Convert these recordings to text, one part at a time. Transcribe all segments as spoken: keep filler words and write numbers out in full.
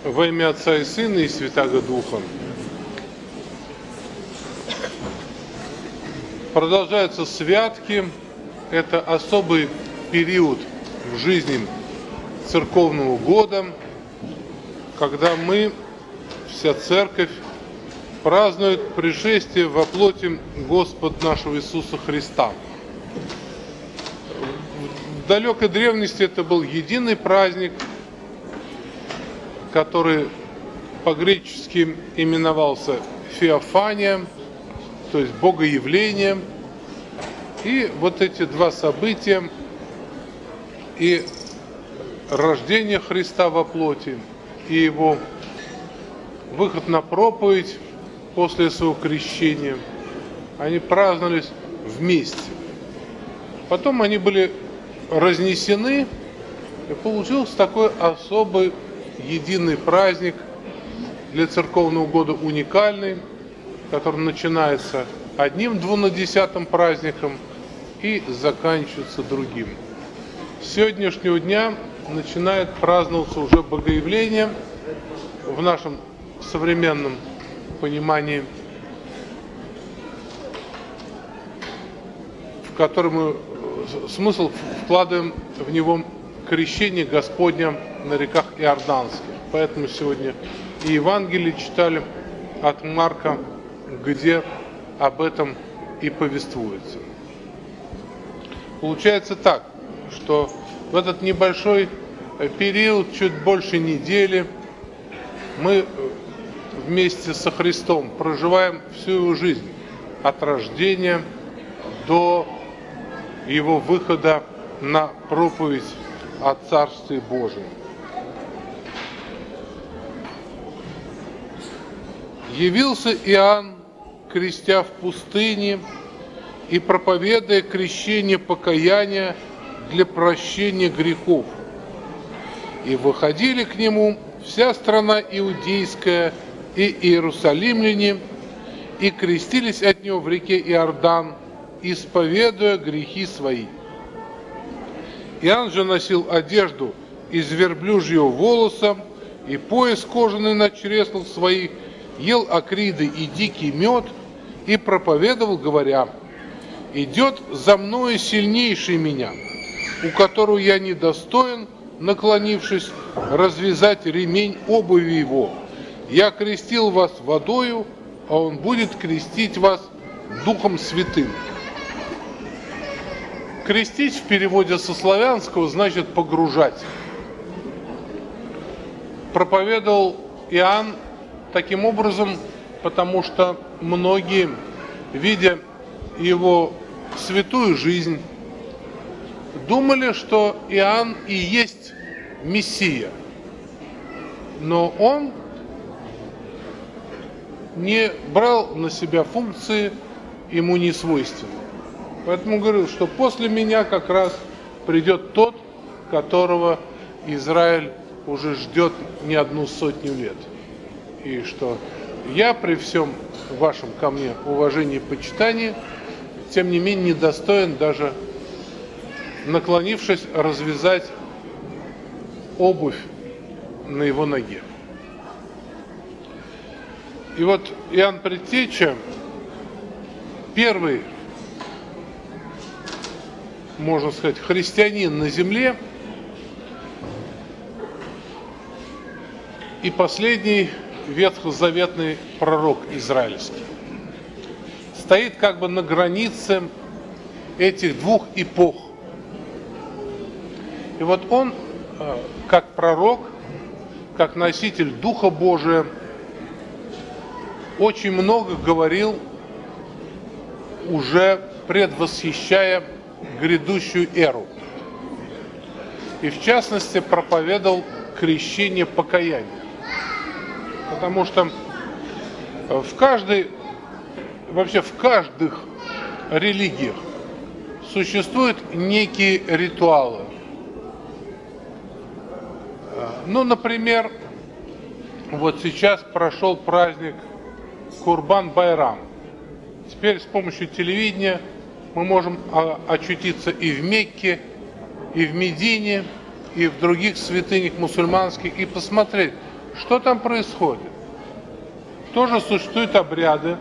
Во имя Отца и Сына и Святаго Духа. Продолжаются святки. Это особый период в жизни церковного года, когда мы, вся церковь, празднует пришествие во плоти Господа нашего Иисуса Христа. В далекой древности это был единый праздник, который по-гречески именовался Феофания, то есть Богоявление. И вот эти два события, и рождение Христа во плоти, и его выход на проповедь после своего крещения, они праздновались вместе. Потом они были разнесены, и получился такой особый единый праздник для церковного года, уникальный, который начинается одним двунадесятым праздником и заканчивается другим. С сегодняшнего дня начинает праздноваться уже Богоявление в нашем современном понимании, в котором мы смысл вкладываем в него крещение Господня на реках Иорданских. Поэтому сегодня и Евангелие читали от Марка, где об этом и повествуется. Получается так, что в этот небольшой период, чуть больше недели, мы вместе со Христом проживаем всю его жизнь, от рождения до его выхода на проповедь о Царстве Божьем. Явился Иоанн, крестя в пустыне и проповедуя крещение покаяния для прощения грехов. И выходили к нему вся страна иудейская и иерусалимляне, и крестились от него в реке Иордан, исповедуя грехи свои. Иоанн же носил одежду из верблюжьего волоса и пояс кожаный на чреслах своих, ел акриды и дикий мед и проповедовал, говоря: «Идет за мною сильнейший меня, у которого я недостоин, наклонившись, развязать ремень обуви его. Я крестил вас водою, а он будет крестить вас Духом Святым». Крестить в переводе со славянского значит погружать. Проповедовал Иоанн таким образом, потому что многие, видя его святую жизнь, думали, что Иоанн и есть Мессия. Но он не брал на себя функции, ему не свойственные. Поэтому говорил, что после меня как раз придет тот, которого Израиль уже ждет не одну сотню лет. И что я при всем вашем ко мне уважении и почитании, тем не менее недостоин даже, наклонившись, развязать обувь на его ноге. И вот Иоанн Предтеча, первый, можно сказать, христианин на земле и последний ветхозаветный пророк израильский. Стоит как бы на границе этих двух эпох. И вот он, как пророк, как носитель Духа Божия, очень много говорил, уже предвосхищая грядущую эру. И в частности проповедовал крещение покаяния. Потому что в каждой, вообще в каждых религиях существуют некие ритуалы. Ну, например, вот сейчас прошел праздник Курбан-Байрам. Теперь с помощью телевидения мы можем очутиться и в Мекке, и в Медине, и в других святынях мусульманских, и посмотреть, Что там происходит? Тоже существуют обряды,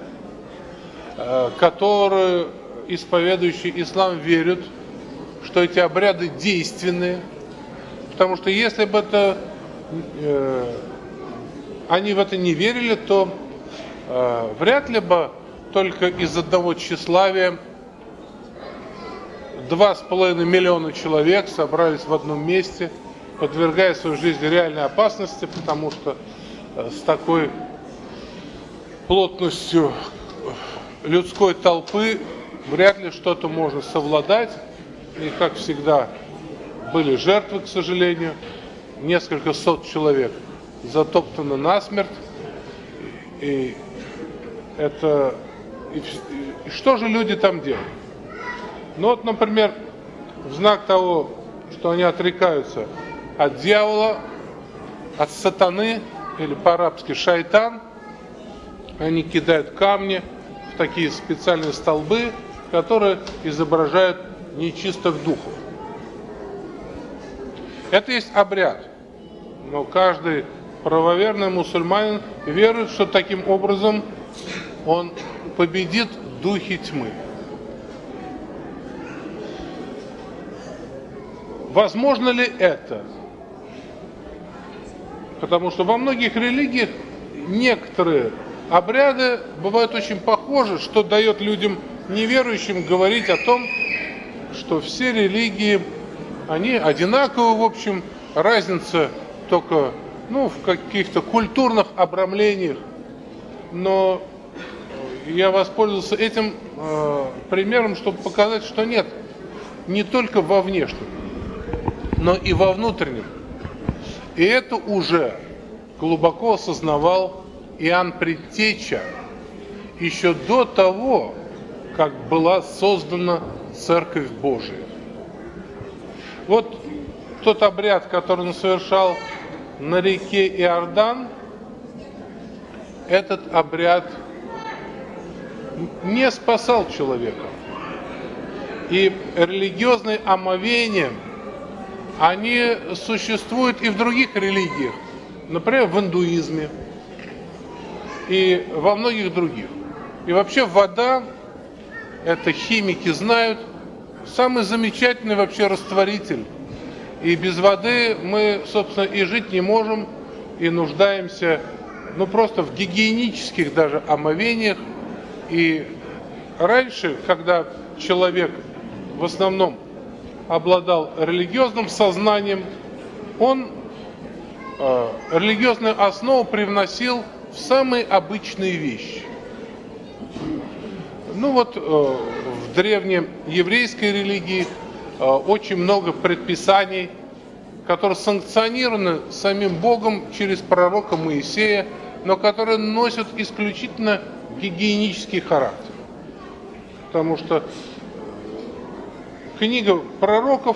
которые исповедующие ислам верят, что эти обряды действенные, потому что если бы это, э, они в это не верили, то э, вряд ли бы только из одного тщеславия два с половиной миллиона человек собрались в одном месте, подвергая свою жизнь реальной опасности, потому что э, с такой плотностью людской толпы вряд ли что-то можно совладать. И, как всегда, были жертвы, к сожалению. Несколько сот человек затоптано насмерть. И это... И, и что же люди там делают? Ну вот, например, в знак того, что они отрекаются от дьявола, от сатаны, или по-арабски шайтан, они кидают камни в такие специальные столбы, которые изображают нечистых духов. Это есть обряд, но каждый правоверный мусульманин верует, что таким образом он победит духи тьмы. Возможно ли это? Потому что во многих религиях некоторые обряды бывают очень похожи, что дает людям неверующим говорить о том, что все религии, они одинаковы, в общем, разница только, ну, в каких-то культурных обрамлениях. Но я воспользовался этим э, примером, чтобы показать, что нет, не только во внешнем, но и во внутреннем. И это уже глубоко осознавал Иоанн Предтеча еще до того, как была создана Церковь Божия. Вот тот обряд, который он совершал на реке Иордан, этот обряд не спасал человека. И религиозные омовения, они существуют и в других религиях, например, в индуизме и во многих других. И вообще вода, это химики знают, самый замечательный вообще растворитель. И без воды мы, собственно, и жить не можем, и нуждаемся, ну, просто в гигиенических даже омовениях. И раньше, когда человек в основном обладал религиозным сознанием, он э, религиозную основу привносил в самые обычные вещи. Ну вот э, в древней еврейской религии э, очень много предписаний, которые санкционированы самим Богом через пророка Моисея, но которые носят исключительно гигиенический характер. Потому что книга пророков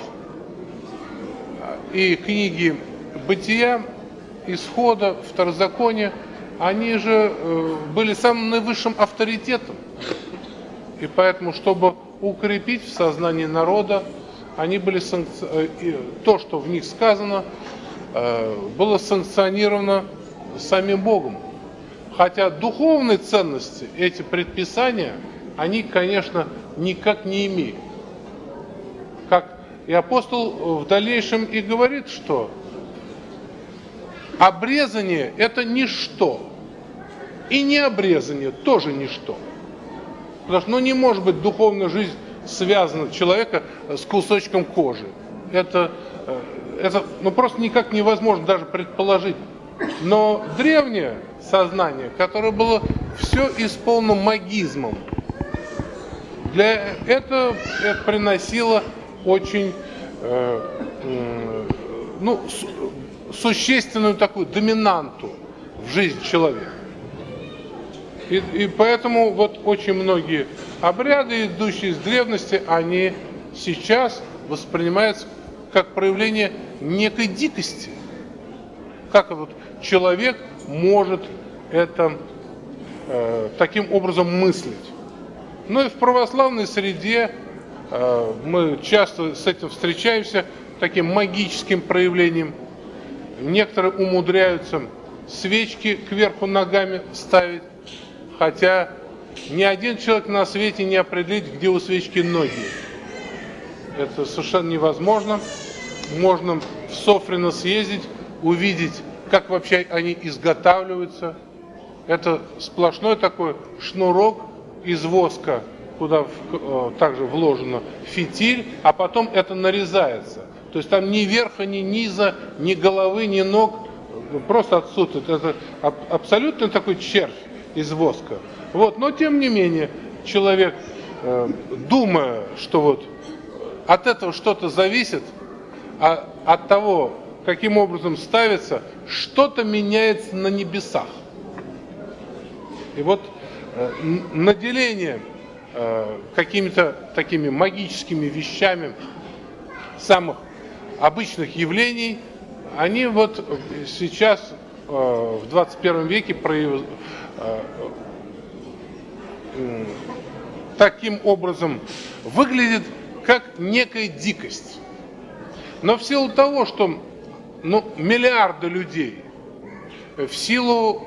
и книги Бытия, Исхода, Второзакония, они же э, были самым наивысшим авторитетом. И поэтому, чтобы укрепить в сознании народа, они были санкци... то, что в них сказано, э, было санкционировано самим Богом. Хотя духовные ценности, эти предписания, они, конечно, никак не имеют. Как и апостол в дальнейшем и говорит, что обрезание – это ничто, и необрезание тоже ничто. Потому что ну, не может быть духовная жизнь связана человека с кусочком кожи. Это, это ну, просто никак невозможно даже предположить. Но древнее сознание, которое было все исполнено магизмом, для этого это приносило очень э, э, ну, с, существенную такую доминанту в жизнь человека. И, и поэтому вот очень многие обряды, идущие из древности, они сейчас воспринимаются как проявление некой дикости. Как вот человек может это э, таким образом мыслить. Ну и в православной среде э, мы часто с этим встречаемся, таким магическим проявлением. Некоторые умудряются свечки кверху ногами ставить, хотя ни один человек на свете не определит, где у свечки ноги. Это совершенно невозможно. Можно в Софрино съездить, увидеть, как вообще они изготавливаются. Это сплошной такой шнурок из воска, куда в, также вложено фитиль, а потом это нарезается. То есть там ни верха, ни низа, ни головы, ни ног, просто отсутствует. Это абсолютно такой червь из воска. Вот. Но тем не менее, человек, думая, что вот от этого что-то зависит, а от того, каким образом ставится, что-то меняется на небесах. И вот э, наделение э, какими-то такими магическими вещами самых обычных явлений, они вот сейчас э, в двадцать первом веке прояв... э, э, таким образом выглядят как некая дикость. Но в силу того, что ну, миллиарды людей в силу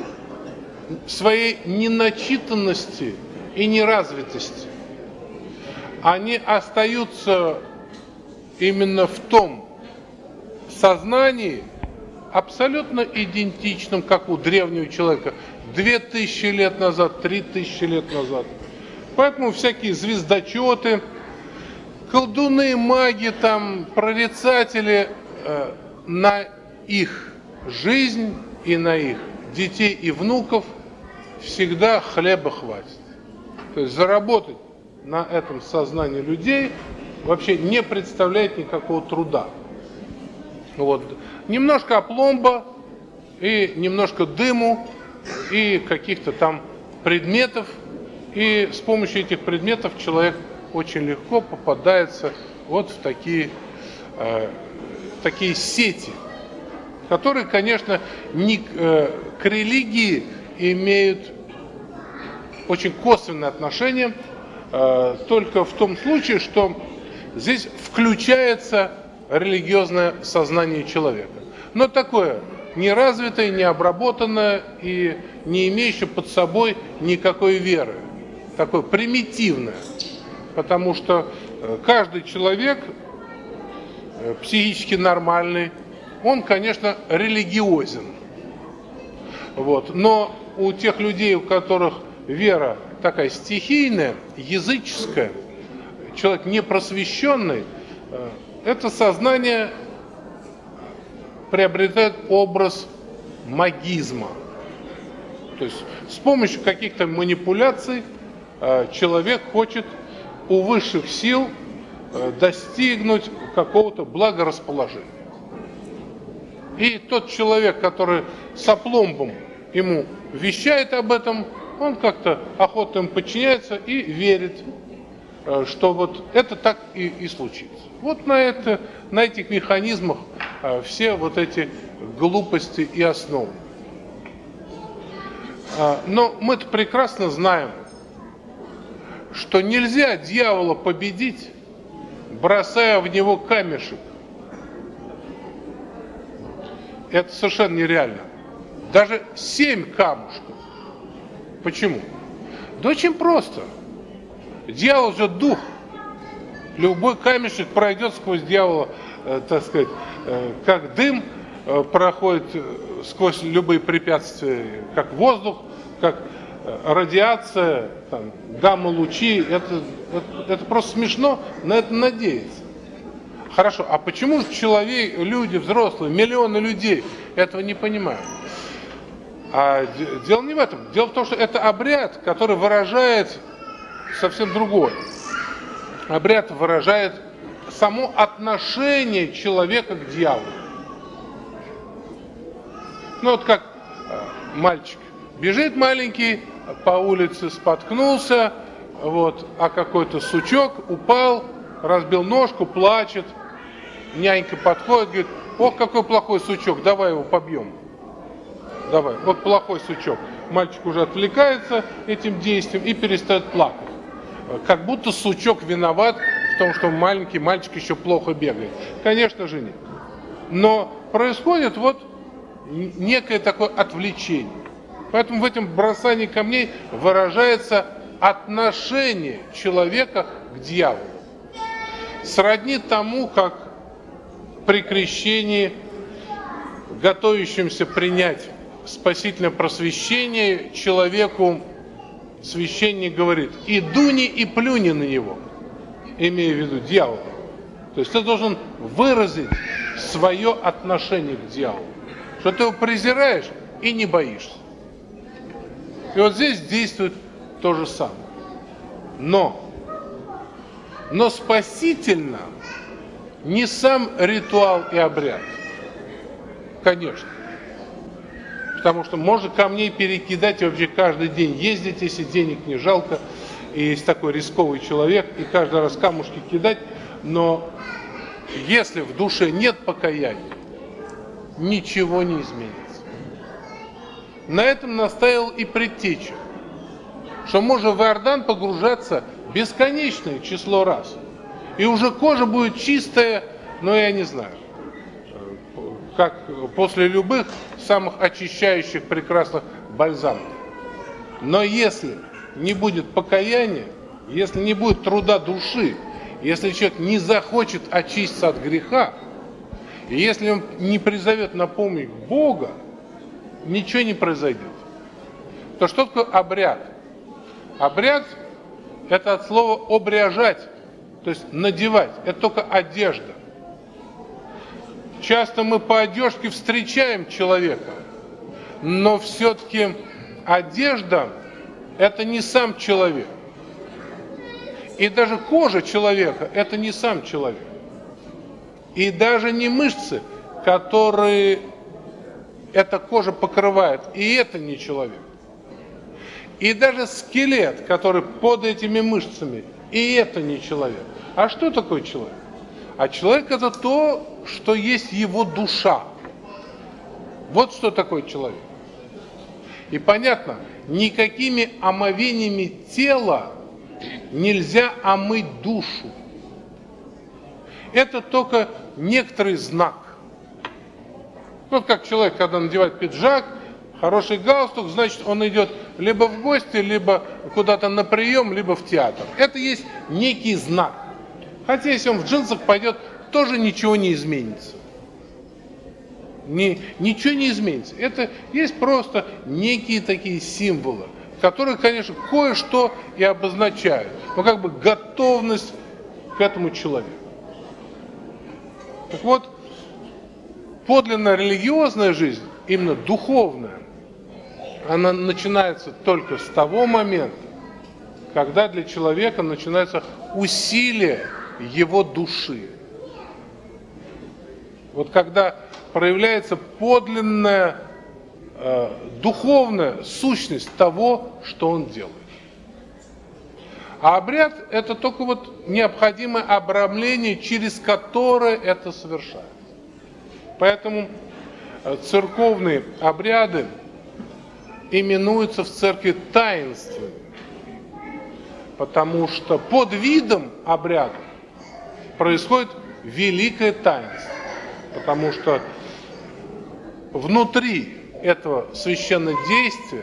своей неначитанности и неразвитости, они остаются именно в том сознании, абсолютно идентичном, как у древнего человека, две тысячи лет назад, три тысячи лет назад. Поэтому всякие звездочеты, колдуны, маги, там, прорицатели э, на их жизнь и на их детей и внуков всегда хлеба хватит. То есть заработать на этом сознании людей вообще не представляет никакого труда. Вот. Немножко опломба и немножко дыму и каких-то там предметов. И с помощью этих предметов человек очень легко попадается вот в такие, э, такие сети, которые, конечно, не, э, к религии имеют очень косвенное отношение, э, только в том случае, что здесь включается религиозное сознание человека. Но такое неразвитое, необработанное и не имеющее под собой никакой веры. Такое примитивное. Потому что каждый человек психически нормальный, он, конечно, религиозен. Вот. Но у тех людей, у которых вера такая стихийная, языческая, человек непросвещенный, это сознание приобретает образ магизма. То есть с помощью каких-то манипуляций человек хочет у высших сил достигнуть какого-то благорасположения. И тот человек, который с опломбом ему вещает об этом, он как-то охотно им подчиняется и верит, что вот это так и, и случится. Вот на, это, на этих механизмах все вот эти глупости и основы. Но мы-то прекрасно знаем, что нельзя дьявола победить, бросая в него камешек. Это совершенно нереально. Даже семь камушков. Почему? Да очень просто. Дьявол же дух. Любой камешек пройдет сквозь дьявола, э, так сказать, э, как дым э, проходит сквозь любые препятствия, как воздух, как радиация, там, гамма-лучи. Это, это, это просто смешно на это надеяться. Хорошо, а почему же человек, люди взрослые, миллионы людей этого не понимают? А дело не в этом. Дело в том, что это обряд, который выражает совсем другое. Обряд выражает само отношение человека к дьяволу. Ну вот как мальчик. Бежит маленький, по улице споткнулся, вот, а какой-то сучок упал, разбил ножку, плачет. Нянька подходит, говорит: ох, какой плохой сучок, давай его побьем. Давай, вот плохой сучок. Мальчик уже отвлекается этим действием и перестает плакать. Как будто сучок виноват в том, что маленький мальчик еще плохо бегает. Конечно же нет. Но происходит вот некое такое отвлечение. Поэтому в этом бросании камней выражается отношение человека к дьяволу. Сродни тому, как при крещении, готовящемся принять спасительное просвещение, человеку священник говорит: и дуни, и плюни на него, имея в виду дьявола. То есть ты должен выразить свое отношение к дьяволу, что ты его презираешь и не боишься. И вот здесь действует то же самое. Но, но спасительно не сам ритуал и обряд, конечно. Потому что можно камней перекидать и вообще каждый день ездить, если денег не жалко, и есть такой рисковый человек, и каждый раз камушки кидать. Но если в душе нет покаяния, ничего не изменится. На этом настаивал и Предтеча, что можно в Иордан погружаться бесконечное число раз. И уже кожа будет чистая, но я не знаю, как после любых самых очищающих прекрасных бальзамов. Но если не будет покаяния, если не будет труда души, если человек не захочет очиститься от греха, и если он не призовет на помощь Бога, ничего не произойдет. То что такое обряд? Обряд – это от слова обряжать, то есть надевать. Это только одежда. Часто мы по одежке встречаем человека, но все-таки одежда – это не сам человек. И даже кожа человека – это не сам человек. И даже не мышцы, которые эта кожа покрывает, и это не человек. И даже скелет, который под этими мышцами, и это не человек. А что такое человек? А человек – это то, что есть его душа. Вот что такое человек. И понятно, никакими омовениями тела нельзя омыть душу. Это только некоторый знак. Вот как человек, когда надевает пиджак, хороший галстук, значит, он идет либо в гости, либо куда-то на прием, либо в театр. Это есть некий знак. Хотя если он в джинсах пойдет, тоже ничего не изменится. Ни, ничего не изменится. Это есть просто некие такие символы, которые, конечно, кое-что и обозначают. Но как бы готовность к этому человеку. Так вот, подлинная религиозная жизнь, именно духовная, она начинается только с того момента, когда для человека начинается усилие его души. Вот когда проявляется подлинная э, духовная сущность того, что он делает. А обряд – это только вот необходимое обрамление, через которое это совершается. Поэтому церковные обряды именуются в церкви таинственными, потому что под видом обряда происходит великое таинство, потому что внутри этого священного действия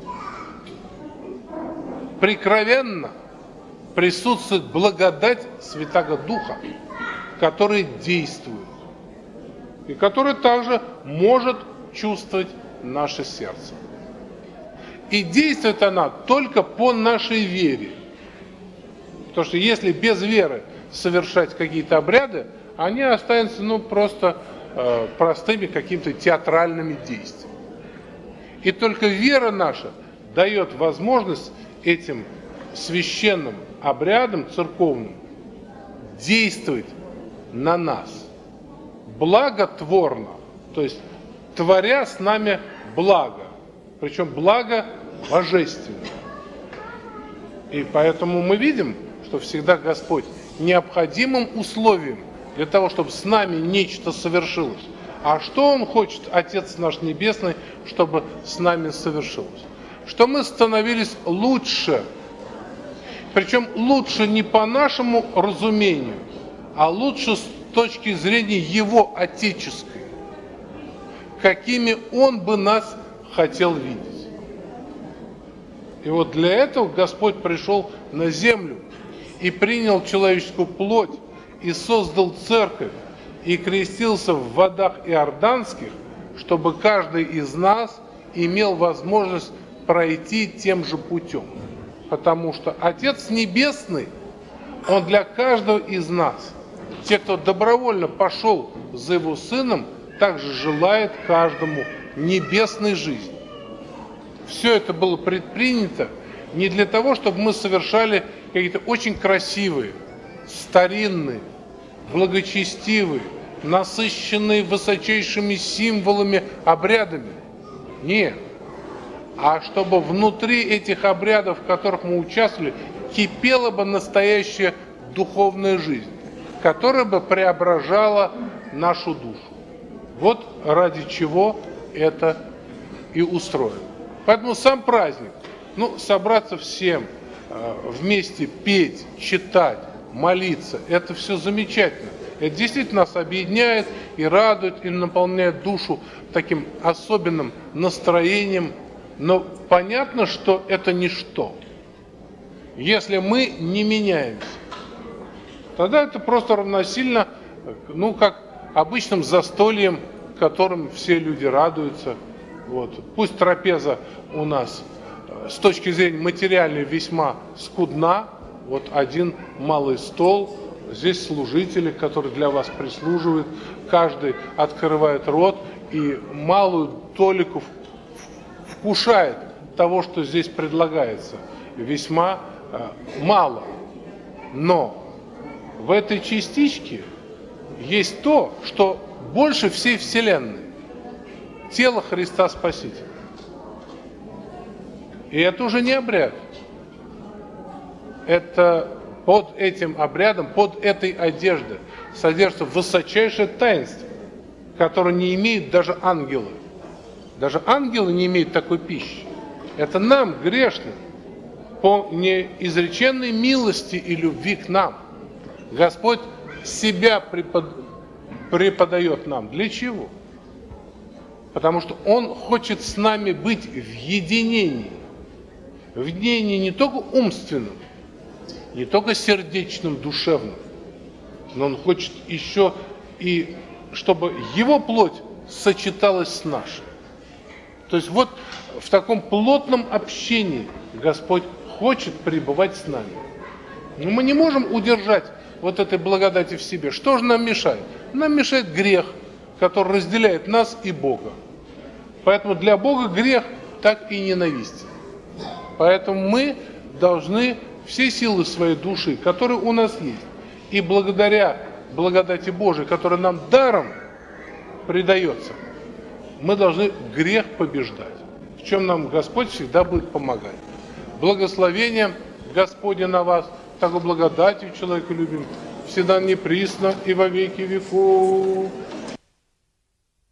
прикровенно присутствует благодать Святаго Духа, который действует и который также может чувствовать наше сердце. И действует она только по нашей вере. Потому что если без веры совершать какие-то обряды, они останутся ну, просто э, простыми какими-то театральными действиями. И только вера наша дает возможность этим священным обрядам церковным действовать на нас благотворно, то есть творя с нами благо, причем благо божественное. И поэтому мы видим, что всегда Господь необходимым условием для того, чтобы с нами нечто совершилось. А что Он хочет, Отец наш Небесный, чтобы с нами совершилось? Что мы становились лучше. Причем лучше не по нашему разумению, а лучше с точки зрения Его отеческой. какими Он бы нас хотел видеть. И вот для этого Господь пришел на землю и принял человеческую плоть, и создал церковь, и крестился в водах иорданских, чтобы каждый из нас имел возможность пройти тем же путем. Потому что Отец Небесный, Он для каждого из нас, те, кто добровольно пошел за Его Сыном, также желает каждому небесной жизни. Все это было предпринято не для того, чтобы мы совершали какие-то очень красивые, старинные, благочестивые, насыщенные высочайшими символами, обрядами. Нет. А чтобы внутри этих обрядов, в которых мы участвовали, кипела бы настоящая духовная жизнь, которая бы преображала нашу душу. Вот ради чего это и устроено. Поэтому сам праздник, ну, собраться всем, э, вместе петь, читать, молиться, это все замечательно. Это действительно нас объединяет и радует, и наполняет душу таким особенным настроением. Но понятно, что это ничто. Если мы не меняемся, тогда это просто равносильно, ну, как обычным застольем, которым все люди радуются. Вот. Пусть трапеза у нас с точки зрения материальной весьма скудна. Вот один малый стол, здесь служители, которые для вас прислуживают, каждый открывает рот и малую толику вкушает того, что здесь предлагается. Весьма э, мало. Но в этой частичке есть то, что больше всей Вселенной. Тело Христа Спасителя. И это уже не обряд. Это под этим обрядом, под этой одеждой содержится высочайшее таинство, которое не имеют даже ангелы. Даже ангелы не имеют такой пищи. Это нам, грешным, по неизреченной милости и любви к нам, Господь себя препод... преподает нам. Для чего? Потому что Он хочет с нами быть в единении. В единении не только умственном, не только сердечным, душевным, но Он хочет еще и, чтобы Его плоть сочеталась с нашей. То есть вот в таком плотном общении Господь хочет пребывать с нами. Но мы не можем удержать вот этой благодати в себе. Что же нам мешает? Нам мешает грех, который разделяет нас и Бога. Поэтому для Бога грех так и ненавистен. Поэтому мы должны все силы своей души, которые у нас есть, и благодаря благодати Божией, которая нам даром придается, мы должны грех побеждать, в чем нам Господь всегда будет помогать. Благословение Господне на вас, такой благодатью человека любим, всегда неприсно и во веки веков.